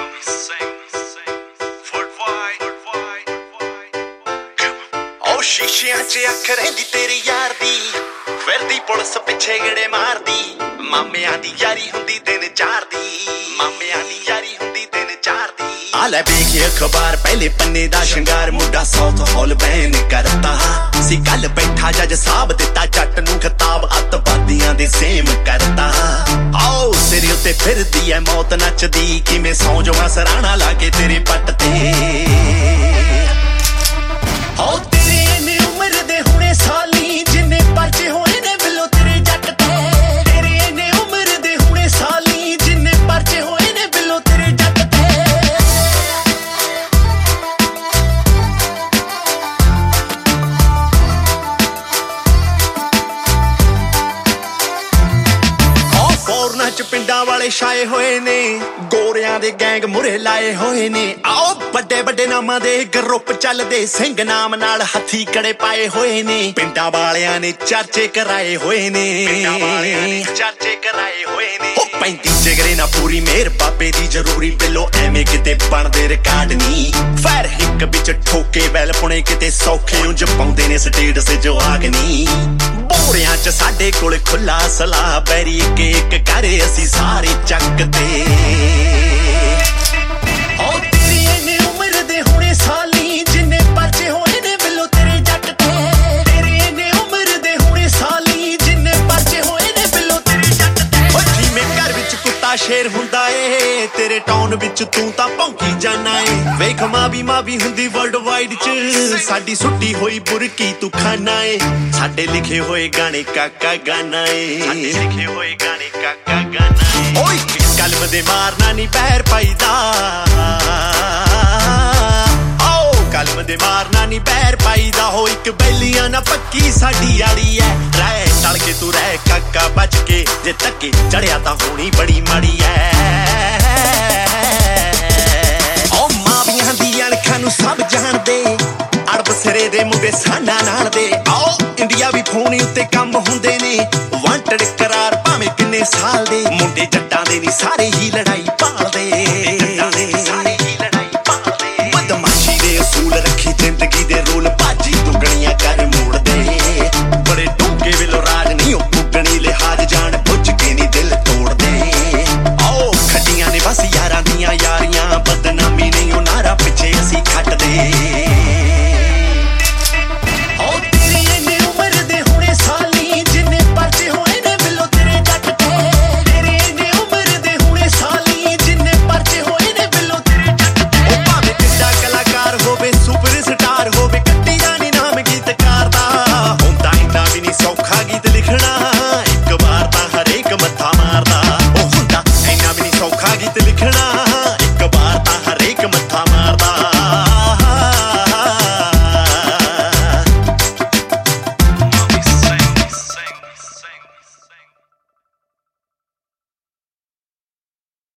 शीशियां च अख रहिंदी तेरी यार दी फिरदी पुलिस पिछे गेड़े मारदी मामियां दी यारी हुंदी दिन चार दी मामियां दी यारी हुंदी दिन चार दी आले बेखे अखबार पहले पन्ने दा शंगार मुंडा साउथ हॉल बैन करता सी कल बैठा जज साहब दिता जट नूं खिताब अतवादियां दे सेम करता आओ सिर उत्ते फिरदी ऐ मौत नचदी किवें सौ जावां सराणा लाके तेरे पट ते आओ साली जिन्ने पर्चे होए ने बिलो तेरे जट ते तेरे ने उम्र दे हुणे साली जिन्ने पर्चे होए ने बिलो तेरे जट ते ओ फौरना च पिंडां वाले छाए होए ने गोरियां दे गैंग मुरे लाए होए ने आओ ਵੱਡੇ ਵੱਡੇ ਨਾਮਾਂ ਦੇ ਗਰੁੱਪ ਚੱਲਦੇ ਸਿੰਘ ਨਾਮ ਨਾਲ ਹੱਥੀ ਕੜੇ ਪਾਏ ਹੋਏ ਨੇ ਪਿੰਡਾਂ ਵਾਲਿਆਂ ਨੇ ਚਰਚੇ ਕਰਾਏ ਹੋਏ ਨੇ ਚਰਚੇ ਕਰਾਏ ਹੋਏ ਨੇ ਉਹ 35 ਜਿਗਰੇ ਨਾ ਪੂਰੀ ਮੇਰ ਬਾਬੇ ਦੀ ਜ਼ਰੂਰੀ ਬਿੱਲੋ ਐਵੇਂ ਕਿਤੇ ਬਣਦੇ ਰਿਕਾਰਡ ਨਹੀਂ ਫੈਰ ਹਿੱਕ ਵਿੱਚ ਠੋਕੇ ਵੈਲ ਪੁਣੇ ਕਿਤੇ ਸੌਖੇ ਉਂਝ ਪਾਉਂਦੇ ਨੇ ਸਟੇਟਸ ਜਵਾਗ ਨਹੀਂ ਬੋਰਿਆਂ 'ਚ ਸਾਡੇ ਕੋਲ ਖੁੱਲਾ ਸਲਾਹ ਬੈਰੀ ਇੱਕ ਕਰੇ ਅਸੀਂ ਸਾਰੇ ਚੱਕ ਤੇ ਸਾਲੀ ਜਿੰਨੇ ਪਰਚੇ ਹੋਏ ਨੇ ਬਿੱਲੋ ਤੇਰੇ ਜੱਟ ਤੇ ਤੇਰੇ ਨੇ ਉਮਰ ਦੇ ਹੁਣੇ ਸਾਲੀ ਜਿੰਨੇ ਪਰਚੇ ਹੋਏ ਨੇ ਬਿੱਲੋ ਤੇਰੇ ਜੱਟ ਤੇ ਓ ਜਿਵੇਂ ਘਰ ਵਿੱਚ ਕੁੱਤਾ ਸ਼ੇਰ ਹੁੰਦਾ ਏ ਤੇਰੇ ਟਾਊਨ ਵਿੱਚ ਤੂੰ ਤਾਂ ਭੌਂਕੀ ਜਾਣਾ ਏ ਵੇਖ ਮਾਵੀ ਹੁੰਦੀ ਵਰਲਡ ਵਾਈਡ ਚ ਸਾਡੀ ਸੁੱਟੀ ਹੋਈ ਬੁਰਕੀ ਤੂੰ ਖਾਨਾ ਏ ਸਾਡੇ ਲਿਖੇ ਹੋਏ ਗਾਣੇ ਕਾਕਾ ਗਾਣਾ ਏ ਸਾਡੇ ਲਿਖੇ ਹੋਏ ਗਾਣੇ ਕਾਕਾ ਗਾਣਾ ਏ ਓਏ ਕਲਮ ਦੇ ਮਾਰਨਾ ਨਹੀਂ ਪੈਰ ਪਾਈਦਾ ਕਲਮ ਦੇ ਮਾਰਨਾ ਨੀ ਬੈਰ ਪਾਈਦਾ ਹੋ ਇੱਕ ਬੈਲੀਆਂ ਨਾ ਪੱਕੀ ਸਾਡੀ ਯਾਰੀ ਐ ਰਹਿ ਟਲ ਕੇ ਤੂੰ ਰਹਿ ਕਾਕਾ ਬਚ ਕੇ ਜੇ ਤੱਕੇ ਚੜਿਆ ਤਾਂ ਹੋਣੀ ਬੜੀ ਮਾੜੀ ਐ ਓ ਮਾਵੀਆਂ ਦੀਆਂ ਅੱਖਾਂ ਨੂੰ ਸਭ ਜਾਣਦੇ ਅੜਬ ਸਿਰੇ ਦੇ ਮੁੰਡੇ ਸਾਨਾ ਨਾਲ ਦੇ ਆਓ ਇੰਡੀਆ ਵੀ ਫੋਨ ਉੱਤੇ ਕੰਮ ਹੁੰਦੇ ਨੇ ਵਾਂਟਡ ਕਰਾਰ ਭਾਵੇਂ ਕਿੰਨੇ ਸਾਲ ਦੇ ਮੁੰਡੇ ਜੱਟਾਂ ਦੇ ਨੀ ਸਾਰੇ ਹੀ ਲੜਾਈ ਭਾਲਦੇ